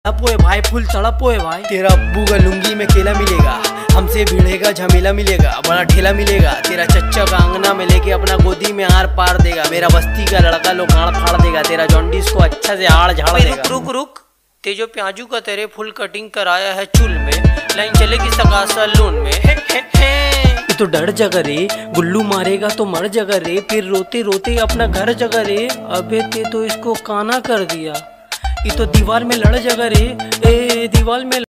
तड़पोए भाई, फुल तड़पोए भाई। तेरा अब्बू का लुंगी में केला मिलेगा, हमसे भिड़ेगा झमेला मिलेगा, बड़ा ठेला मिलेगा। तेरा चच्चा का अंगना में लेके अपना गोदी में आर पार देगा। मेरा बस्ती का लड़का लोग आड़ फाड़ देगा, तेरा जॉन्डिस को अच्छा से आड़ झाड़ देगा। रुक रुक, ते जो प्याजू का तेरे फुल कटिंग कराया है चुल में, लाइन चलेगी सका सलून में। तो डर जगा रे, गुल्लू मारेगा तो मर जगा रे, फिर रोते रोते अपना घर जगा रे। अबे ते तो इसको काना कर दिया, ये तो दीवार में लड़ जगा रे, ए दीवार में